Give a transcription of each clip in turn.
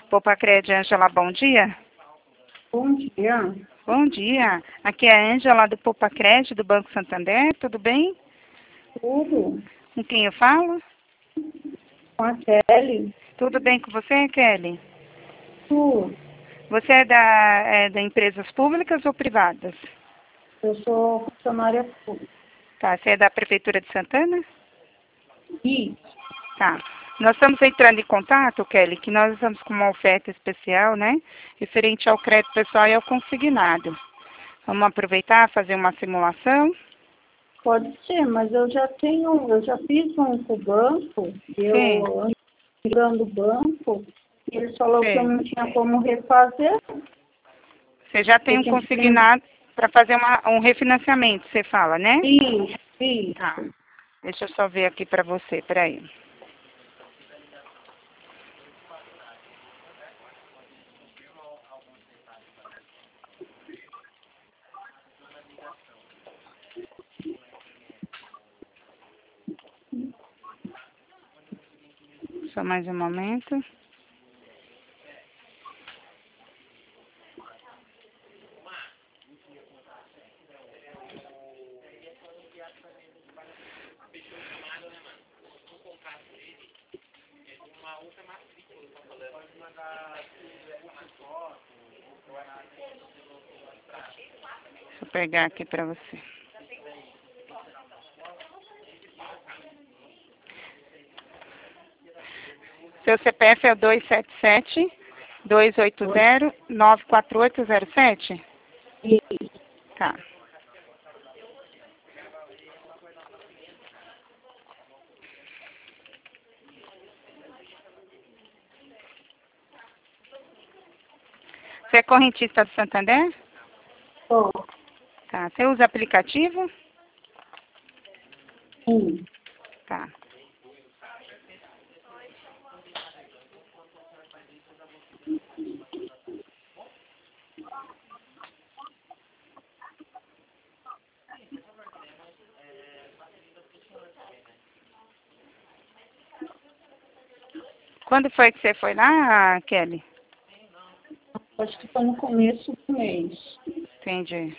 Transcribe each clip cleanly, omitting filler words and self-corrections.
Popacred, Ângela, bom dia. Bom dia. Bom dia. Aqui é a Ângela do Popacred, do Banco Santander. Tudo bem? Tudo. Com quem eu falo? Com a Kelly. Tudo bem com você, Kelly? Tudo. Você é da empresas públicas ou privadas? Eu sou funcionária pública. Tá, você é da Prefeitura de Santana? Isso. Tá. Nós estamos entrando em contato, Kelly, que nós estamos com uma oferta especial, né? Referente ao crédito pessoal e ao consignado. Vamos aproveitar, fazer uma simulação? Pode ser, mas eu já fiz um com o banco, Sim. eu ando ligando o banco, e eles falaram que eu Sim. não tinha como refazer. Você já tem Eu um tinha que consignado para fazer um refinanciamento, você fala, né? Isso. Tá. Deixa eu só ver aqui para você, peraí. Só mais um momento. Deixa eu pegar aqui para você. Seu CPF é o 277-280-94807? Isso. Tá. Você é correntista do Santander? Sou. Tá. Você usa aplicativo? Sim. Tá. Quando foi que você foi lá, Kelly? Acho que foi no começo do mês. Entendi.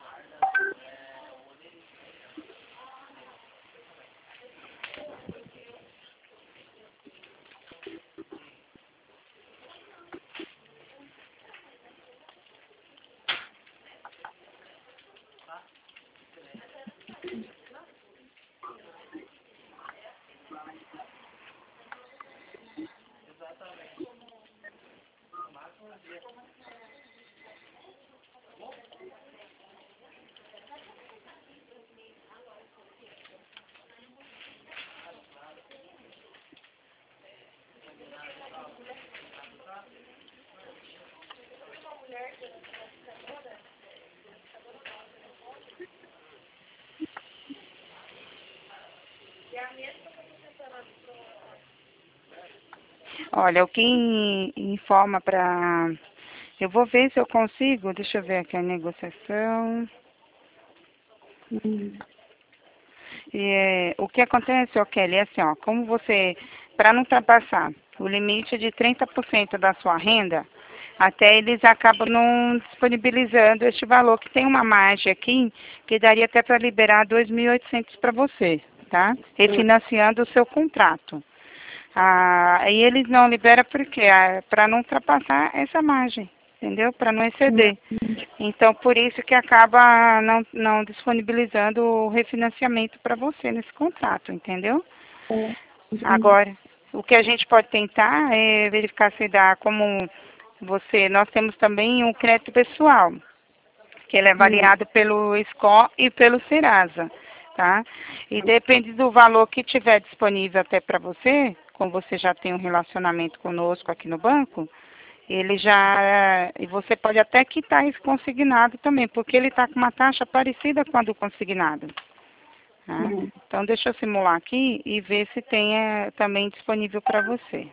Olha, o que informa para... Eu vou ver se eu consigo, deixa eu ver aqui a negociação. O que acontece, ó, Kelly, é assim, ó, como você, para não ultrapassar o limite de 30% da sua renda, até eles acabam não disponibilizando este valor, que tem uma margem aqui, que daria até para liberar 2.800 para você, tá? Refinanciando o seu contrato. Aí eles não liberam porque para não ultrapassar essa margem, entendeu? Para não exceder. Então, por isso que acaba não disponibilizando o refinanciamento para você nesse contrato, entendeu? Agora, o que a gente pode tentar é verificar se dá como você... Nós temos também um crédito pessoal, que ele é avaliado pelo SCOR e pelo Serasa, tá? E depende do valor que tiver disponível até para você, como você já tem um relacionamento conosco aqui no banco, ele já... E você pode até quitar esse consignado também, porque ele está com uma taxa parecida com a do consignado. Tá? Então, deixa eu simular aqui e ver se tem também disponível para você.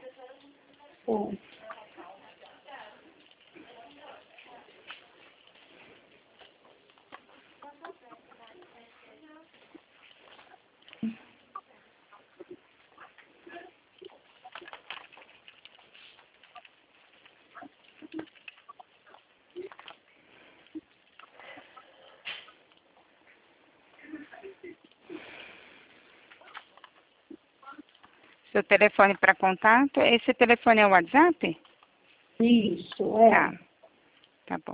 Seu telefone para contato, esse telefone é o WhatsApp? Isso, é. Tá, tá bom.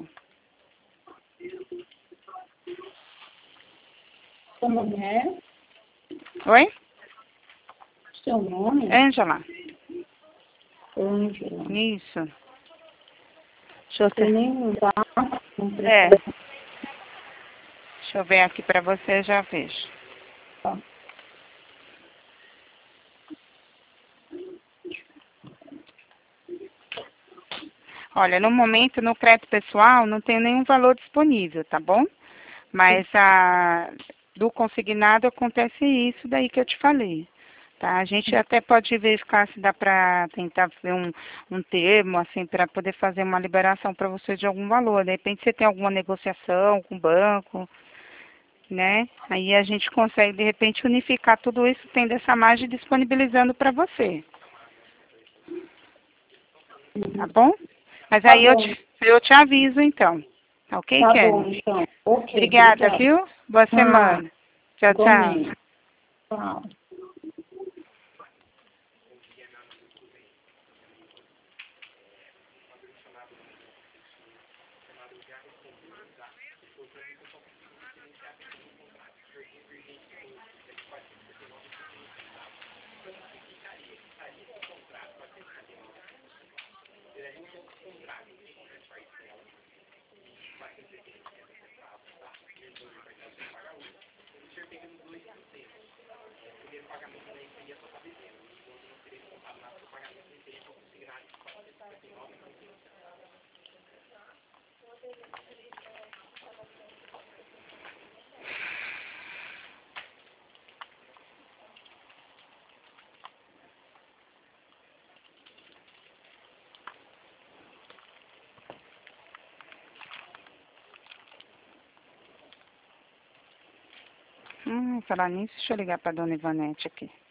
Seu nome é? Oi? Seu nome? Ângela. Ângela. Isso. Deixa eu, Tem nenhum, tá? Não precisa. é, deixa eu ver aqui para você, já vejo. Tá. Olha, no momento, no crédito pessoal, não tem nenhum valor disponível, tá bom? Mas do consignado acontece isso daí que eu te falei. Tá? A gente até pode verificar se dá para tentar fazer um termo, assim, para poder fazer uma liberação para você de algum valor. De repente você tem alguma negociação com o banco, né? Aí a gente consegue, de repente, unificar tudo isso, tendo essa margem disponibilizando para você. Tá bom? Mas Tá aí bom. eu te aviso, então. Tá ok, Tá bom, Kelly? então. Ok, Obrigada, obrigada. viu? Boa Ah, semana. Tchau, tchau. igualmente. Tchau. Falar nisso, deixa eu ligar para dona Ivanete aqui.